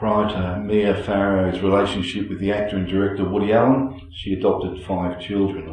Prior to Mia Farrow's relationship with the actor and director Woody Allen, she had adopted 5 children.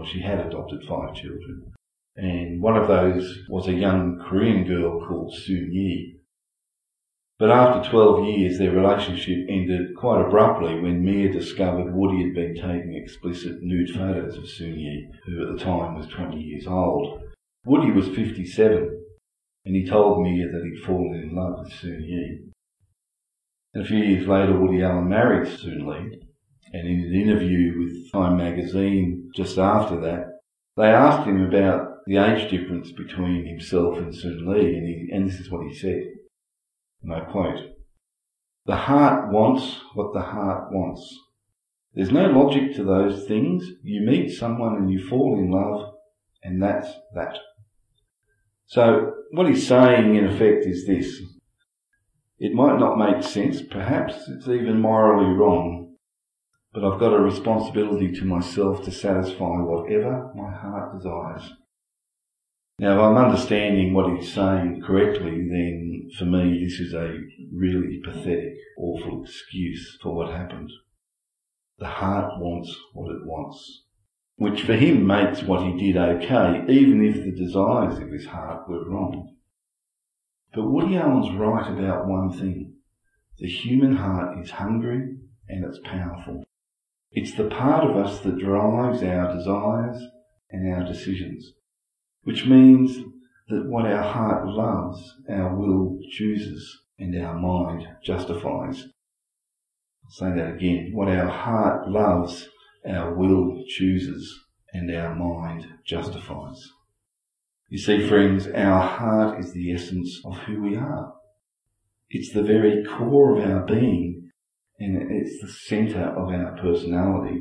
And one of those was a young Korean girl called Soon Yi. But after 12 years, their relationship ended quite abruptly when Mia discovered Woody had been taking explicit nude photos of Soon Yi, who at the time was 20 years old. Woody was 57, and he told Mia that he'd fallen in love with Soon Yi. And a few years later, Woody Allen married Soon Lee, and in an interview with Time magazine just after that, they asked him about the age difference between himself and Soon Lee, and this is what he said, and I quote, "The heart wants what the heart wants. There's no logic to those things. You meet someone and you fall in love, and that's that." So what he's saying in effect is this: it might not make sense, perhaps it's even morally wrong, but I've got a responsibility to myself to satisfy whatever my heart desires. Now, if I'm understanding what he's saying correctly, then for me this is a really pathetic, awful excuse for what happened. The heart wants what it wants, which for him makes what he did okay, even if the desires of his heart were wrong. But Woody Allen's right about one thing. The human heart is hungry and it's powerful. It's the part of us that drives our desires and our decisions, which means that what our heart loves, our will chooses and our mind justifies. I'll say that again. What our heart loves, our will chooses and our mind justifies. You see, friends, our heart is the essence of who we are. It's the very core of our being, and it's the centre of our personality.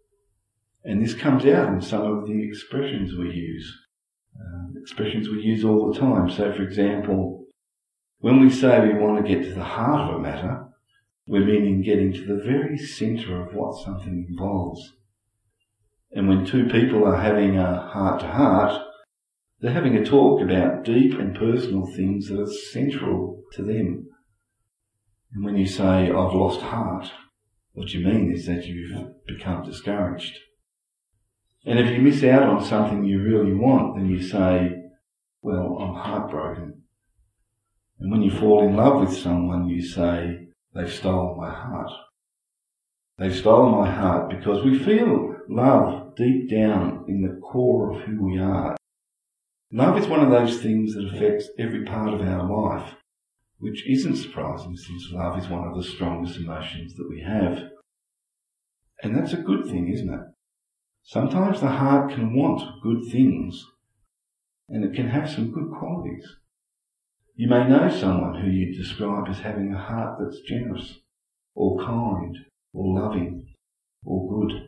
And this comes out in some of the expressions we use. Expressions we use all the time. So, for example, when we say we want to get to the heart of a matter, we're meaning getting to the very centre of what something involves. And when two people are having a heart-to-heart, they're having a talk about deep and personal things that are central to them. And when you say, "I've lost heart," what you mean is that you've become discouraged. And if you miss out on something you really want, then you say, "Well, I'm heartbroken." And when you fall in love with someone, you say, "They've stolen my heart." They've stolen my heart because we feel love deep down in the core of who we are. Love is one of those things that affects every part of our life, which isn't surprising since love is one of the strongest emotions that we have. And that's a good thing, isn't it? Sometimes the heart can want good things, and it can have some good qualities. You may know someone who you describe as having a heart that's generous, or kind, or loving, or good.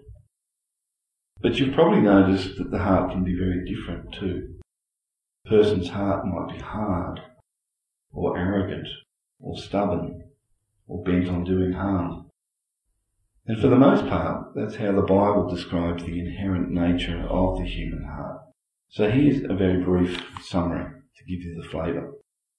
But you've probably noticed that the heart can be very different too. A person's heart might be hard, or arrogant, or stubborn, or bent on doing harm. And for the most part, that's how the Bible describes the inherent nature of the human heart. So here's a very brief summary to give you the flavour.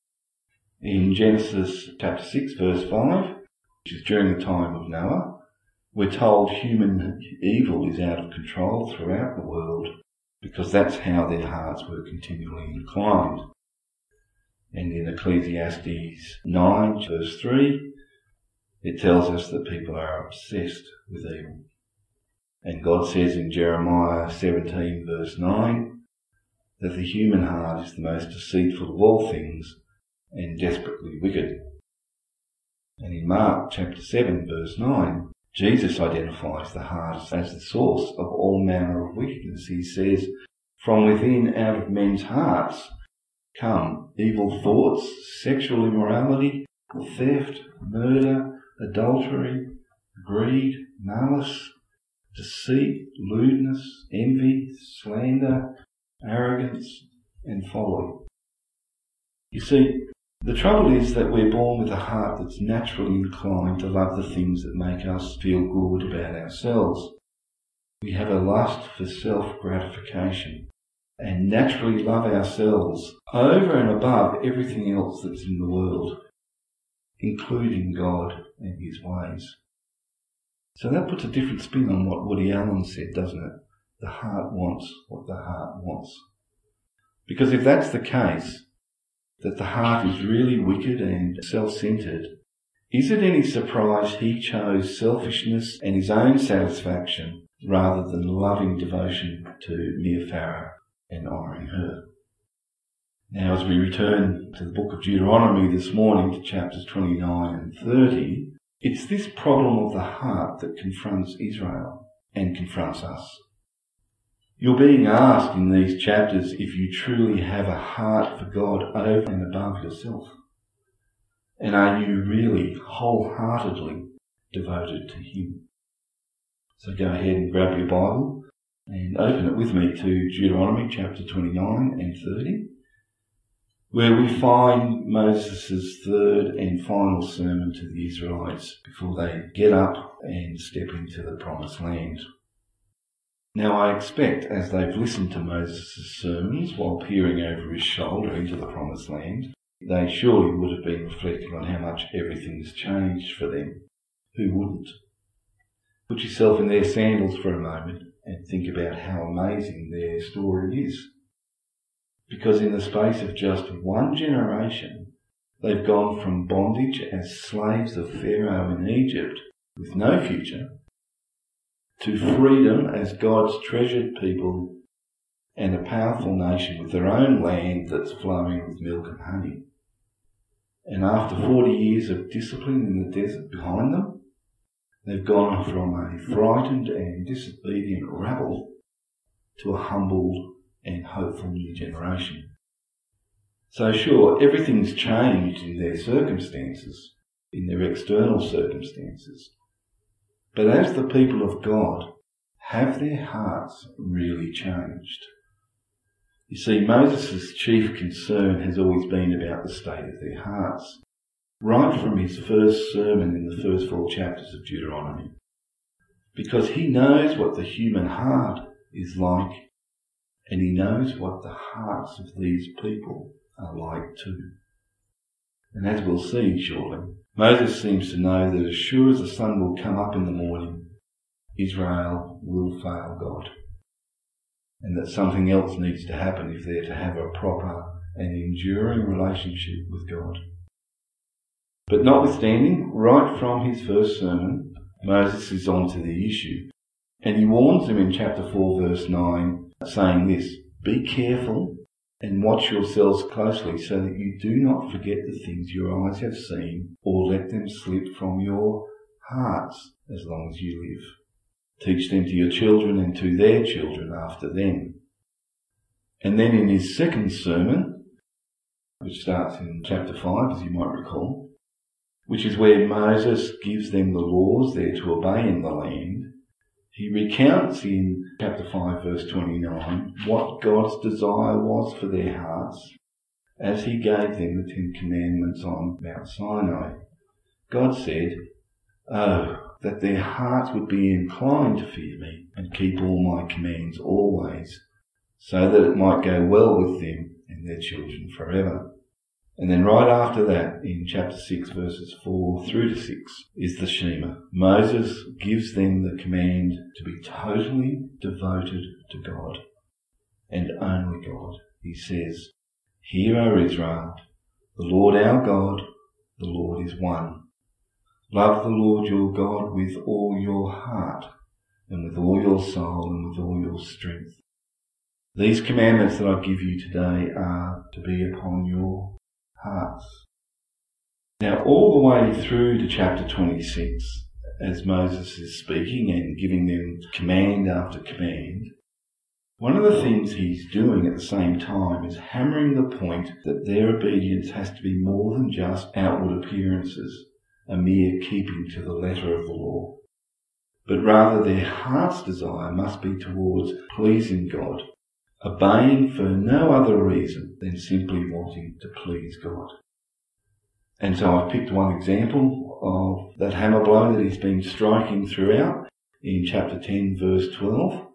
In Genesis chapter 6 verse 5, which is during the time of Noah, we're told human evil is out of control throughout the world because that's how their hearts were continually inclined. And in Ecclesiastes 9 verse 3, it tells us that people are obsessed with evil. And God says in Jeremiah 17 verse 9 that the human heart is the most deceitful of all things and desperately wicked. And in Mark chapter 7 verse 9, Jesus identifies the heart as the source of all manner of wickedness. He says, "From within, out of men's hearts, come evil thoughts, sexual immorality, theft, murder, adultery, greed, malice, deceit, lewdness, envy, slander, arrogance, and folly." You see, the trouble is that we're born with a heart that's naturally inclined to love the things that make us feel good about ourselves. We have a lust for self-gratification and naturally love ourselves over and above everything else that's in the world. including God and his ways. So that puts a different spin on what Woody Allen said, doesn't it? The heart wants what the heart wants. Because if that's the case, that the heart is really wicked and self-centered, is it any surprise he chose selfishness and his own satisfaction rather than loving devotion to Mia Farrow and honouring her? Now, as we return to the book of Deuteronomy this morning to chapters 29 and 30, it's this problem of the heart that confronts Israel and confronts us. You're being asked in these chapters if you truly have a heart for God over and above yourself. And are you really wholeheartedly devoted to him? So go ahead and grab your Bible and open it with me to Deuteronomy chapter 29 and 30, where we find Moses' third and final sermon to the Israelites before they get up and step into the promised land. Now I expect, as they've listened to Moses' sermons while peering over his shoulder into the promised land, they surely would have been reflecting on how much everything's changed for them. Who wouldn't? Put yourself in their sandals for a moment and think about how amazing their story is. Because in the space of just one generation, they've gone from bondage as slaves of Pharaoh in Egypt with no future to freedom as God's treasured people and a powerful nation with their own land that's flowing with milk and honey. And after 40 years of discipline in the desert behind them, they've gone from a frightened and disobedient rabble to a humbled and hopeful new generation. So sure, everything's changed in their circumstances, in their external circumstances. But as the people of God, have their hearts really changed? You see, Moses' chief concern has always been about the state of their hearts, right from his first sermon in the first 4 chapters of Deuteronomy. Because he knows what the human heart is like, and he knows what the hearts of these people are like too. And as we'll see shortly, Moses seems to know that as sure as the sun will come up in the morning, Israel will fail God. And that something else needs to happen if they're to have a proper and enduring relationship with God. But notwithstanding, right from his first sermon, Moses is on to the issue. And he warns them in chapter 4 verse 9, saying this, "Be careful and watch yourselves closely so that you do not forget the things your eyes have seen or let them slip from your hearts as long as you live. Teach them to your children and to their children after them." And then in his second sermon, which starts in chapter 5, as you might recall, which is where Moses gives them the laws they're to obey in the land, he recounts in chapter 5 verse 29 what God's desire was for their hearts as he gave them the 10 Commandments on Mount Sinai. God said, "Oh, that their hearts would be inclined to fear me and keep all my commands always, so that it might go well with them and their children forever." And then right after that, in chapter 6, verses 4 through to 6, is the Shema. Moses gives them the command to be totally devoted to God, and only God. He says, "Hear, O Israel, the Lord our God, the Lord is one. Love the Lord your God with all your heart, and with all your soul, and with all your strength. These commandments that I give you today are to be upon your hearts." Now, all the way through to chapter 26, as Moses is speaking and giving them command after command, one of the things he's doing at the same time is hammering the point that their obedience has to be more than just outward appearances, a mere keeping to the letter of the law, but rather their heart's desire must be towards pleasing God, obeying for no other reason than simply wanting to please God. And so I've picked one example of that hammer blow that he's been striking throughout in chapter 10 verse 12.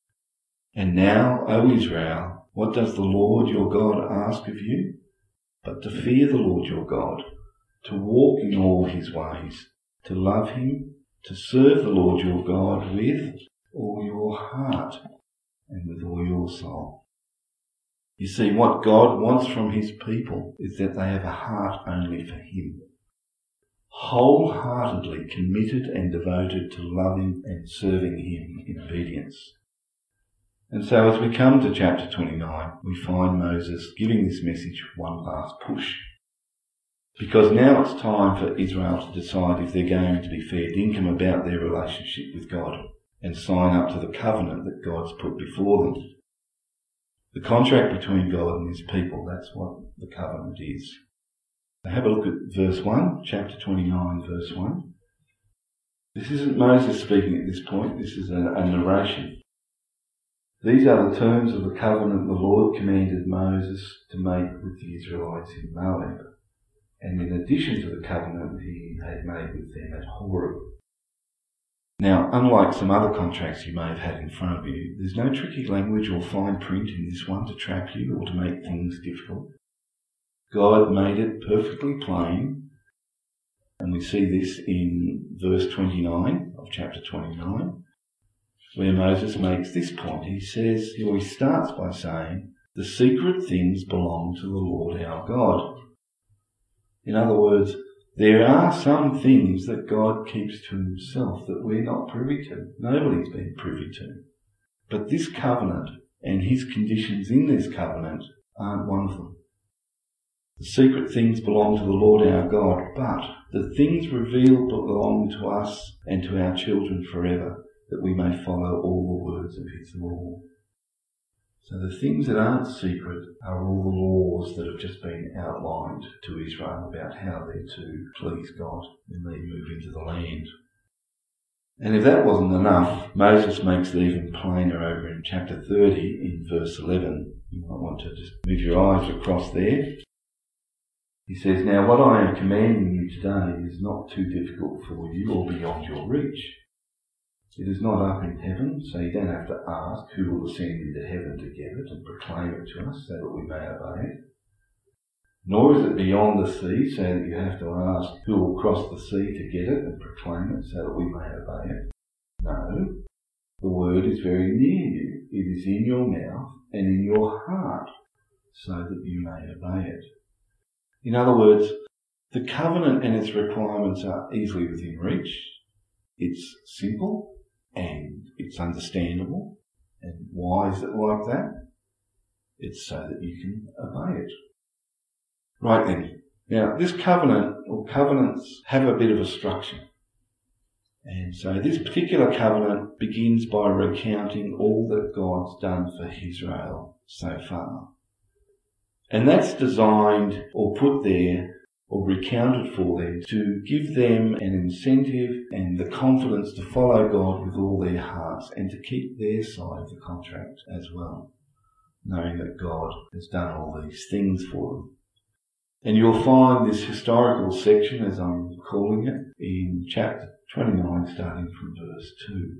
"And now, O Israel, what does the Lord your God ask of you? But to fear the Lord your God, to walk in all his ways, to love him, to serve the Lord your God with all your heart and with all your soul. You see, what God wants from his people is that they have a heart only for him, wholeheartedly committed and devoted to loving and serving him in obedience. And so as we come to chapter 29, we find Moses giving this message one last push. Because now it's time for Israel to decide if they're going to be fair dinkum about their relationship with God and sign up to the covenant that God's put before them. The contract between God and his people, that's what the covenant is. Now have a look at verse 1, chapter 29, verse 1. This isn't Moses speaking at this point, this is a narration. These are the terms of the covenant the Lord commanded Moses to make with the Israelites in Moab, and in addition to the covenant he had made with them at Horeb. Now, unlike some other contracts you may have had in front of you, there's no tricky language or fine print in this one to trap you or to make things difficult. God made it perfectly plain, and we see this in verse 29 of chapter 29, where Moses makes this point. He starts by saying, the secret things belong to the Lord our God. In other words, there are some things that God keeps to himself that we're not privy to. Nobody's been privy to. But this covenant and his conditions in this covenant aren't one of them. The secret things belong to the Lord our God, but the things revealed belong to us and to our children forever, that we may follow all the words of his law. So the things that aren't secret are all the laws that have just been outlined to Israel about how they're to please God when they move into the land. And if that wasn't enough, Moses makes it even plainer over in chapter 30 in verse 11. You might want to just move your eyes across there. He says, now what I am commanding you today is not too difficult for you or beyond your reach. It is not up in heaven, so you don't have to ask who will ascend into heaven to get it and proclaim it to us so that we may obey it. Nor is it beyond the sea, so that you have to ask who will cross the sea to get it and proclaim it so that we may obey it. No, the word is very near you. It is in your mouth and in your heart, so that you may obey it. In other words, the covenant and its requirements are easily within reach. It's simple and it's understandable. And why is it like that? It's so that you can obey it. Right then. Now, this covenant, or covenants, have a bit of a structure. And so this particular covenant begins by recounting all that God's done for Israel so far. And that's designed or put there or recounted for them to give them an incentive and the confidence to follow God with all their hearts and to keep their side of the contract as well, knowing that God has done all these things for them. And you'll find this historical section, as I'm calling it, in chapter 29, starting from verse 2.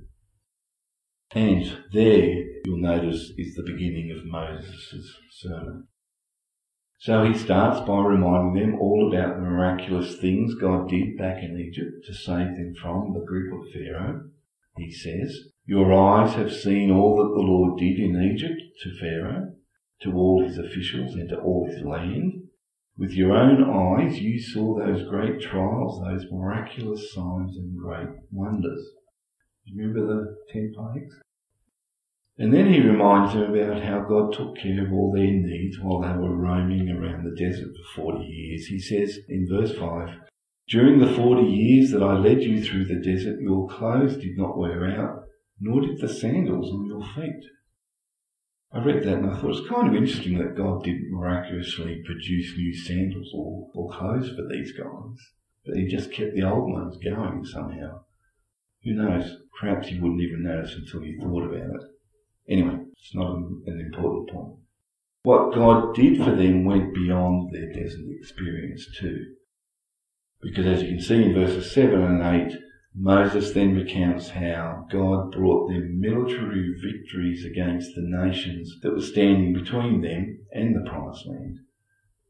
And there, you'll notice, is the beginning of Moses' sermon. So he starts by reminding them all about the miraculous things God did back in Egypt to save them from the grip of Pharaoh. He says, your eyes have seen all that the Lord did in Egypt to Pharaoh, to all his officials and to all his land. With your own eyes you saw those great trials, those miraculous signs and great wonders. Remember the 10 plagues? And then he reminds them about how God took care of all their needs while they were roaming around the desert for 40 years. He says in verse 5, during the 40 years that I led you through the desert, your clothes did not wear out, nor did the sandals on your feet. I read that and I thought it's kind of interesting that God didn't miraculously produce new sandals or clothes for these guys, but he just kept the old ones going somehow. Who knows? Perhaps he wouldn't even notice until he thought about it. Anyway, it's not an important point. What God did for them went beyond their desert experience too. Because as you can see in verses 7 and 8, Moses then recounts how God brought them military victories against the nations that were standing between them and the promised land.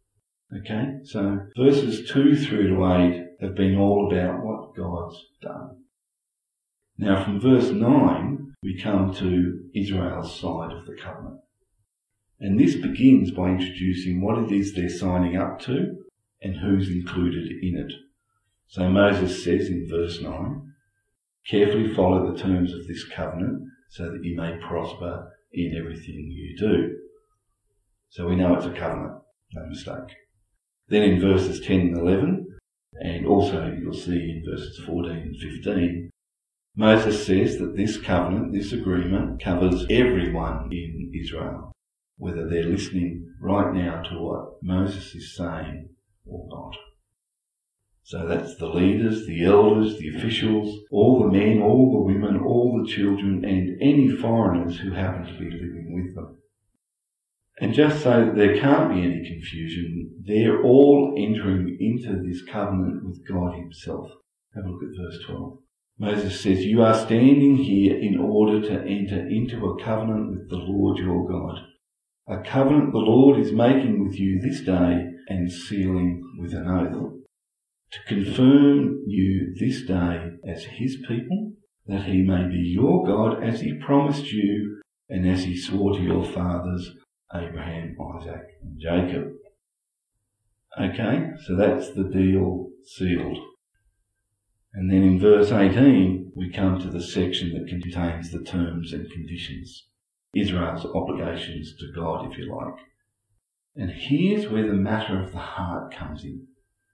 Okay, so verses 2 through to 8 have been all about what God's done. Now from verse 9, we come to Israel's side of the covenant. And this begins by introducing what it is they're signing up to and who's included in it. So Moses says in verse 9, "Carefully follow the terms of this covenant so that you may prosper in everything you do." So we know it's a covenant, no mistake. Then in verses 10 and 11, and also you'll see in verses 14 and 15, Moses says that this covenant, this agreement, covers everyone in Israel, whether they're listening right now to what Moses is saying or not. So that's the leaders, the elders, the officials, all the men, all the women, all the children, and any foreigners who happen to be living with them. And just so that there can't be any confusion, they're all entering into this covenant with God himself. Have a look at verse 12. Moses says, "You are standing here in order to enter into a covenant with the Lord your God, a covenant the Lord is making with you this day and sealing with an oath, to confirm you this day as his people, that he may be your God as he promised you and as he swore to your fathers, Abraham, Isaac and Jacob." Okay, so that's the deal sealed. And then in verse 18, we come to the section that contains the terms and conditions, Israel's obligations to God, if you like. And here's where the matter of the heart comes in.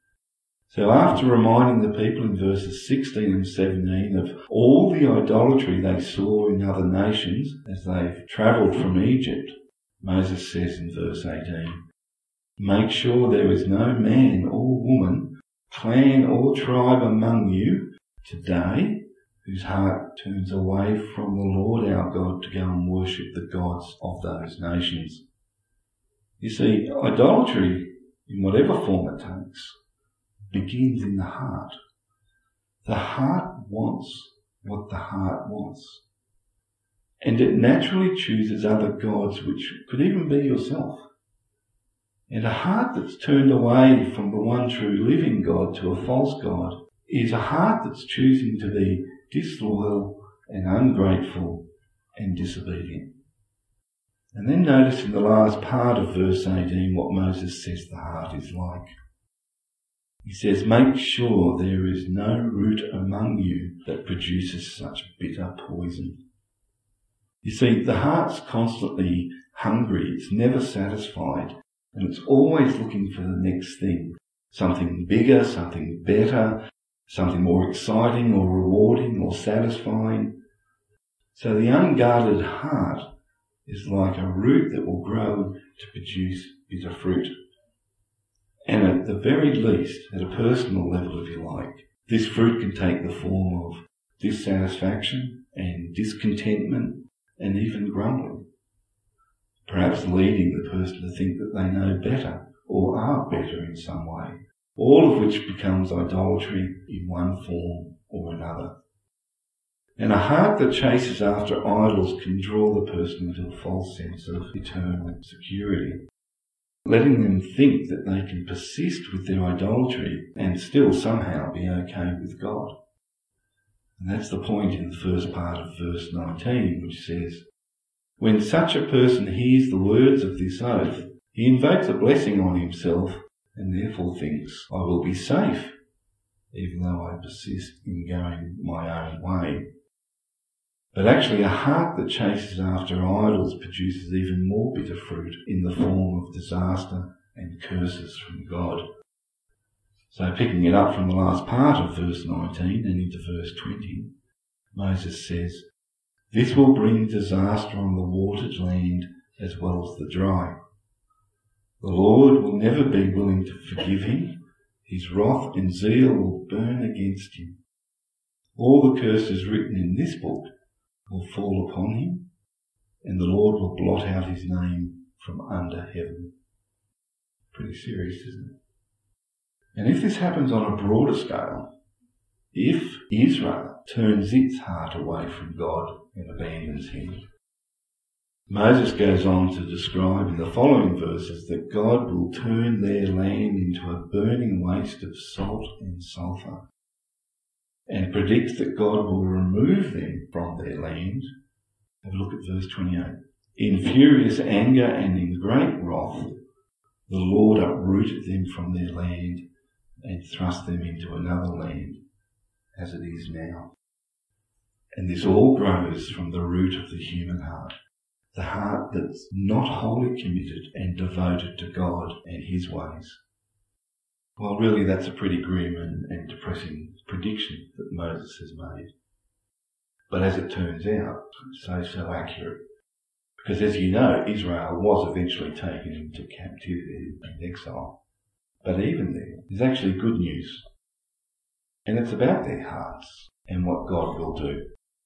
So after reminding the people in verses 16 and 17 of all the idolatry they saw in other nations as they've travelled from Egypt, Moses says in verse 18, "Make sure there is no man or woman, clan or tribe among you today whose heart turns away from the Lord our God to go and worship the gods of those nations." You see, idolatry, in whatever form it takes, begins in the heart. The heart wants what the heart wants. And it naturally chooses other gods, which could even be yourself. And a heart that's turned away from the one true living God to a false God is a heart that's choosing to be disloyal and ungrateful and disobedient. And then notice in the last part of verse 18 what Moses says the heart is like. He says, "Make sure there is no root among you that produces such bitter poison." You see, the heart's constantly hungry, it's never satisfied, and it's always looking for the next thing. Something bigger, something better, something more exciting or rewarding or satisfying. So the unguarded heart is like a root that will grow to produce bitter fruit. And at the very least, at a personal level if you like, this fruit can take the form of dissatisfaction and discontentment and even grumbling. Perhaps leading the person to think that they know better or are better in some way, all of which becomes idolatry in one form or another. And a heart that chases after idols can draw the person into a false sense of eternal security, letting them think that they can persist with their idolatry and still somehow be okay with God. And that's the point in the first part of verse 19, which says, "When such a person hears the words of this oath, he invokes a blessing on himself and therefore thinks, 'I will be safe, even though I persist in going my own way.' But actually a heart that chases after idols produces even more bitter fruit in the form of disaster and curses from God." So picking it up from the last part of verse 19 and into verse 20, Moses says, "This will bring disaster on the watered land as well as the dry. The Lord will never be willing to forgive him. His wrath and zeal will burn against him. All the curses written in this book will fall upon him, and the Lord will blot out his name from under heaven." Pretty serious, isn't it? And if this happens on a broader scale, if Israel turns its heart away from God and abandons him, Moses goes on to describe in the following verses that God will turn their land into a burning waste of salt and sulphur, and predicts that God will remove them from their land. Have a look at verse 28. In furious anger and in great wrath, the Lord uprooted them from their land and thrust them into another land, as it is now. And this all grows from the root of the human heart, the heart that's not wholly committed and devoted to God and his ways. Well, really that's a pretty grim and depressing prediction that Moses has made. But as it turns out, so accurate. Because as you know, Israel was eventually taken into captivity and exile. But even then, there's actually good news. And it's about their hearts and what God will do.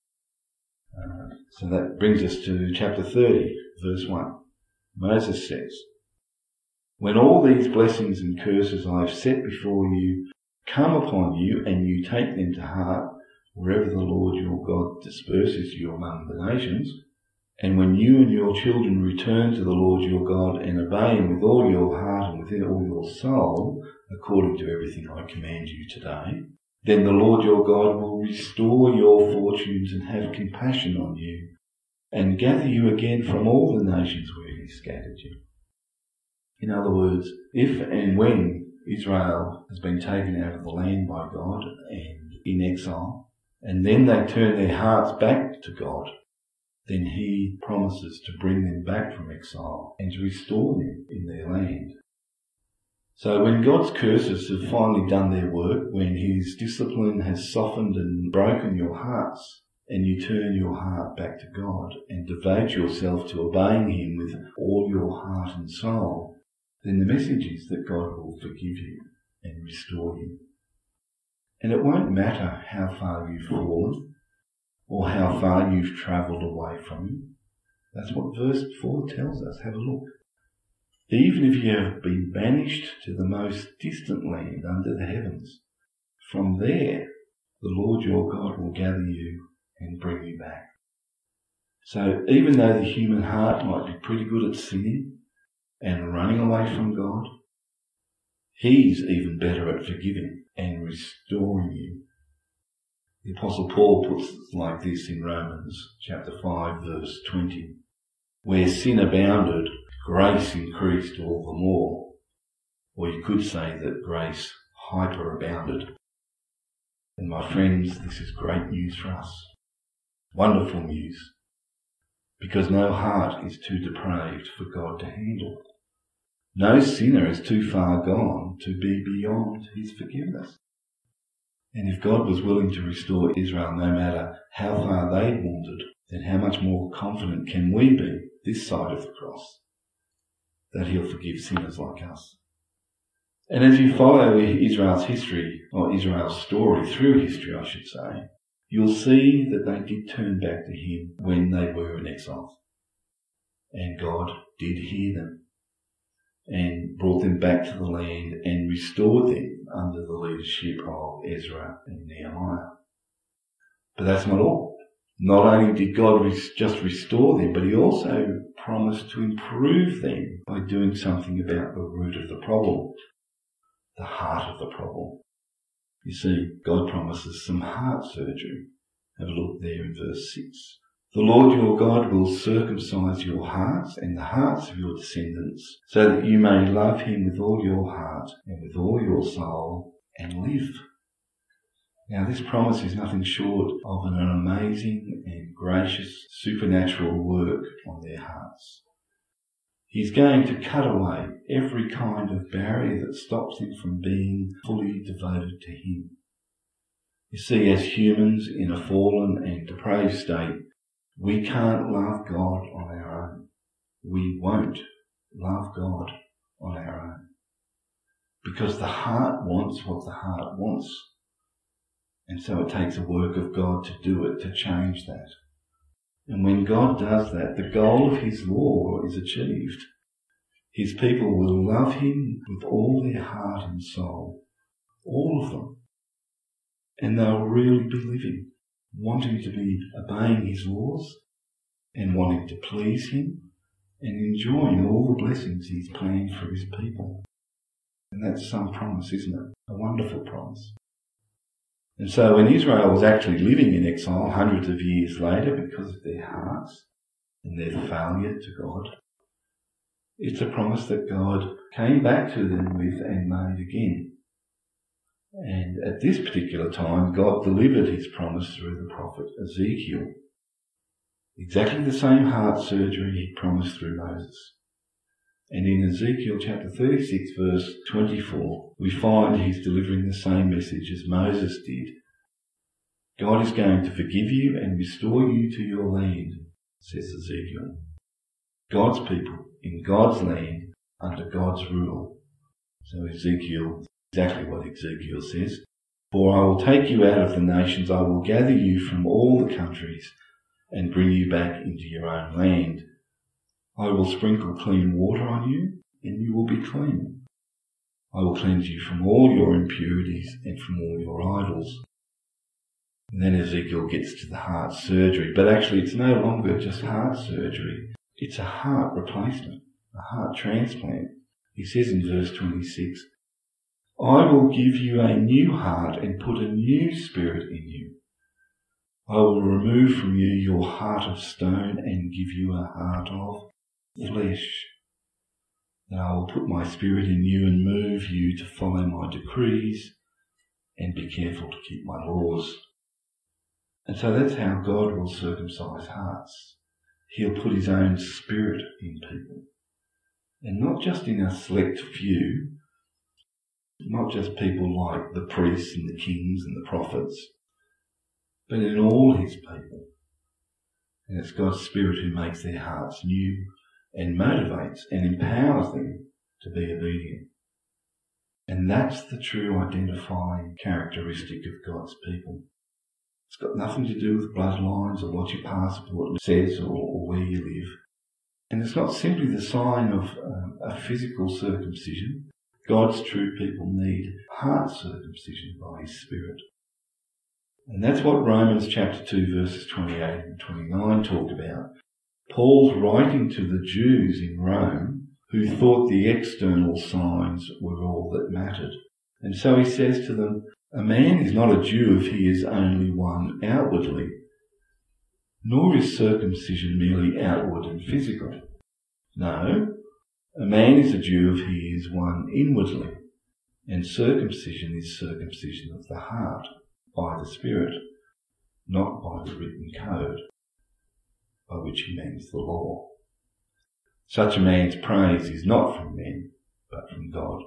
So that brings us to chapter 30, verse 1. Moses says, when all these blessings and curses I have set before you come upon you, and you take them to heart wherever the Lord your God disperses you among the nations, and when you and your children return to the Lord your God and obey him with all your heart and with all your soul, according to everything I command you today, then the Lord your God will restore your fortunes and have compassion on you, and gather you again from all the nations where he scattered you. In other words, if and when Israel has been taken out of the land by God and in exile, and then they turn their hearts back to God, then he promises to bring them back from exile and to restore them in their land. So when God's curses have finally done their work, when his discipline has softened and broken your hearts, and you turn your heart back to God and devote yourself to obeying him with all your heart and soul, then the message is that God will forgive you and restore you. And it won't matter how far you've fallen or how far you've travelled away from him. That's what verse 4 tells us. Have a look. Even if you have been banished to the most distant land under the heavens, from there the Lord your God will gather you and bring you back. So even though the human heart might be pretty good at sinning and running away from God, he's even better at forgiving and restoring you. The Apostle Paul puts it like this in Romans chapter 5 verse 20. Where sin abounded, grace increased all the more. Or you could say that grace hyperabounded. And my friends, this is great news for us. Wonderful news. Because no heart is too depraved for God to handle. No sinner is too far gone to be beyond his forgiveness. And if God was willing to restore Israel no matter how far they'd wandered, then how much more confident can we be this side of the cross that he'll forgive sinners like us? And as you follow Israel's history, or Israel's story through history, I should say, you'll see that they did turn back to him when they were in exile. And God did hear them and brought them back to the land and restored them under the leadership of Ezra and Nehemiah. But that's not all. Not only did God just restore them, but he also promised to improve them by doing something about the root of the problem, the heart of the problem. You see, God promises some heart surgery. Have a look there in verse 6. The Lord your God will circumcise your hearts and the hearts of your descendants, so that you may love him with all your heart and with all your soul and live. Now this promise is nothing short of an amazing and gracious supernatural work on their hearts. He's going to cut away every kind of barrier that stops them from being fully devoted to him. You see, as humans in a fallen and depraved state, we can't love God on our own. We won't love God on our own. Because the heart wants what the heart wants. And so it takes a work of God to do it, to change that. And when God does that, the goal of his law is achieved. His people will love him with all their heart and soul. All of them. And they'll really be living, wanting to be obeying his laws and wanting to please him and enjoying all the blessings he's planned for his people. And that's some promise, isn't it? A wonderful promise. And so when Israel was actually living in exile hundreds of years later because of their hearts and their failure to God, it's a promise that God came back to them with and made again. And at this particular time, God delivered his promise through the prophet Ezekiel. Exactly the same heart surgery he promised through Moses. And in Ezekiel chapter 36 verse 24, we find he's delivering the same message as Moses did. God is going to forgive you and restore you to your land, says Ezekiel. God's people in God's land under God's rule. So Ezekiel, exactly what Ezekiel says. For I will take you out of the nations, I will gather you from all the countries and bring you back into your own land. I will sprinkle clean water on you, and you will be clean. I will cleanse you from all your impurities and from all your idols. And then Ezekiel gets to the heart surgery, but actually it's no longer just heart surgery. It's a heart replacement, a heart transplant. He says in verse 26, I will give you a new heart and put a new spirit in you. I will remove from you your heart of stone and give you a heart of flesh. Then I will put my spirit in you and move you to follow my decrees and be careful to keep my laws. And so that's how God will circumcise hearts. He'll put his own spirit in people. And not just in a select few, not just people like the priests and the kings and the prophets, but in all his people. And it's God's Spirit who makes their hearts new and motivates and empowers them to be obedient. And that's the true identifying characteristic of God's people. It's got nothing to do with bloodlines or what your passport says or where you live. And it's not simply the sign of a physical circumcision. God's true people need heart circumcision by his Spirit. And that's what Romans chapter 2 verses 28 and 29 talk about. Paul's writing to the Jews in Rome who thought the external signs were all that mattered. And so he says to them, a man is not a Jew if he is only one outwardly, nor is circumcision merely outward and physical. No, a man is a Jew if he is one inwardly, and circumcision is circumcision of the heart, by the Spirit, not by the written code, by which he means the law. Such a man's praise is not from men, but from God.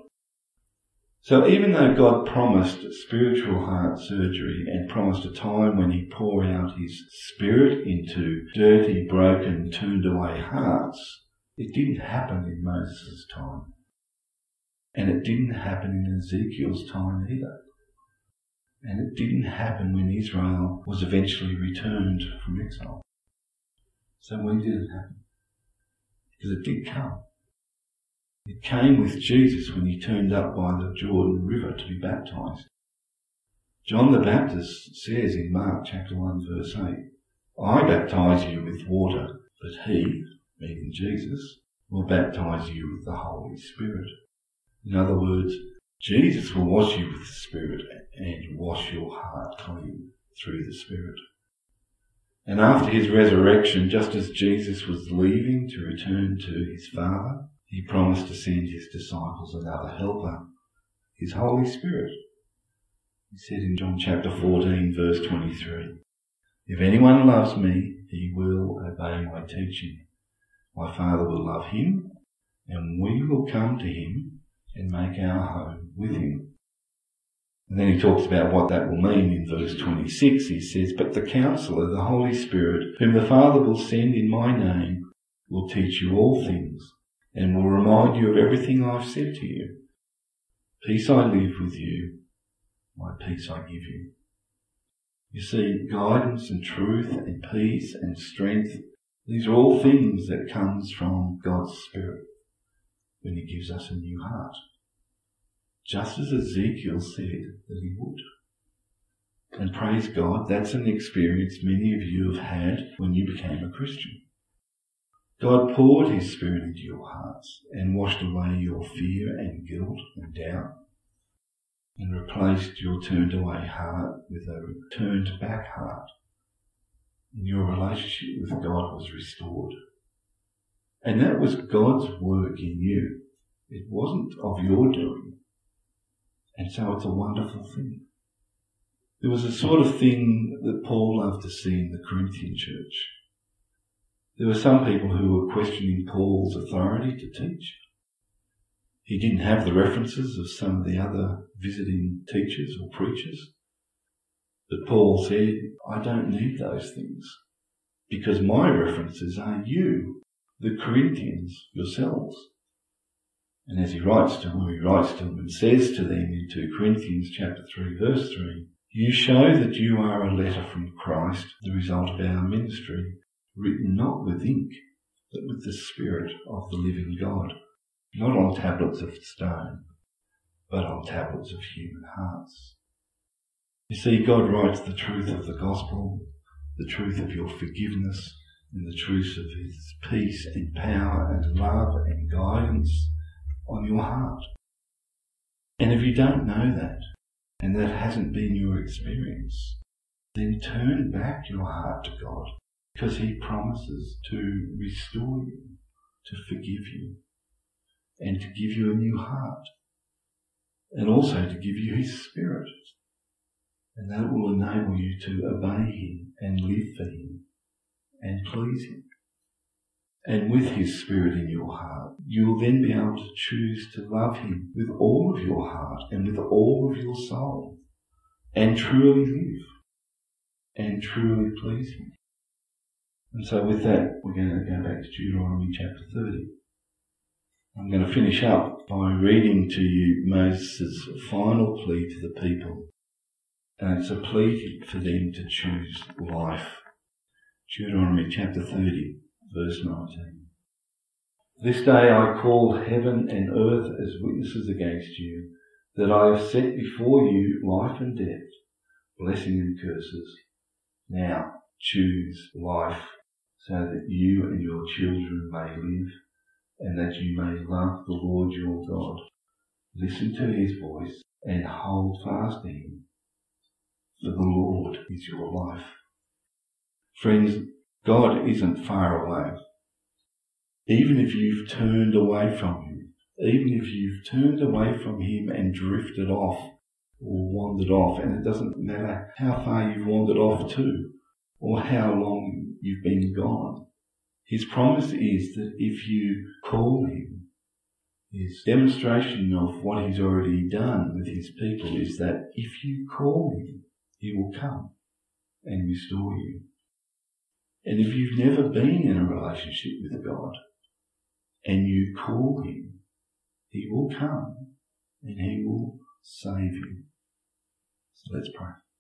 So even though God promised spiritual heart surgery and promised a time when he'd pour out his Spirit into dirty, broken, turned away hearts, it didn't happen in Moses' time. And it didn't happen in Ezekiel's time either. And it didn't happen when Israel was eventually returned from exile. So when did it happen? Because it did come. It came with Jesus when he turned up by the Jordan River to be baptized. John the Baptist says in Mark chapter 1 verse 8, I baptize you with water, but he, meaning Jesus, will baptize you with the Holy Spirit. In other words, Jesus will wash you with the Spirit and wash your heart clean through the Spirit. And after his resurrection, just as Jesus was leaving to return to his Father, he promised to send his disciples another helper, his Holy Spirit. He said in John chapter 14 verse 23, if anyone loves me, he will obey my teaching. My Father will love him, and we will come to him and make our home with him. And then he talks about what that will mean in verse 26. He says, but the Counselor, the Holy Spirit, whom the Father will send in my name, will teach you all things and will remind you of everything I've said to you. Peace I leave with you, my peace I give you. You see, guidance and truth and peace and strength, these are all things that comes from God's Spirit when he gives us a new heart. Just as Ezekiel said that he would. And praise God, that's an experience many of you have had when you became a Christian. God poured his Spirit into your hearts and washed away your fear and guilt and doubt and replaced your turned away heart with a turned back heart. And your relationship with God was restored. And that was God's work in you. It wasn't of your doing. And so it's a wonderful thing. There was a sort of thing that Paul loved to see in the Corinthian church. There were some people who were questioning Paul's authority to teach. He didn't have the references of some of the other visiting teachers or preachers. But Paul said, I don't need those things, because my references are you, the Corinthians, yourselves. And as he writes to them and says to them in 2 Corinthians chapter 3, verse 3, you show that you are a letter from Christ, the result of our ministry, written not with ink, but with the Spirit of the living God, not on tablets of stone, but on tablets of human hearts. You see, God writes the truth of the gospel, the truth of your forgiveness, and the truth of his peace and power and love and guidance on your heart. And if you don't know that, and that hasn't been your experience, then turn back your heart to God, because he promises to restore you, to forgive you, and to give you a new heart, and also to give you his Spirit. And that will enable you to obey him and live for him and please him. And with his Spirit in your heart, you will then be able to choose to love him with all of your heart and with all of your soul, and truly live and truly please him. And so with that, we're going to go back to Deuteronomy chapter 30. I'm going to finish up by reading to you Moses' final plea to the people. And it's a plea for them to choose life. Deuteronomy chapter 30, verse 19. This day I call heaven and earth as witnesses against you, that I have set before you life and death, blessing and curses. Now choose life, so that you and your children may live, and that you may love the Lord your God. Listen to his voice and hold fast to him, for the Lord is your life. Friends, God isn't far away. Even if you've turned away from him, even if you've turned away from him and drifted off or wandered off, and it doesn't matter how far you've wandered off to or how long you've been gone, his promise is that if you call him, his demonstration of what he's already done with his people is that if you call him, he will come and restore you. And if you've never been in a relationship with God and you call him, he will come and he will save you. So let's pray.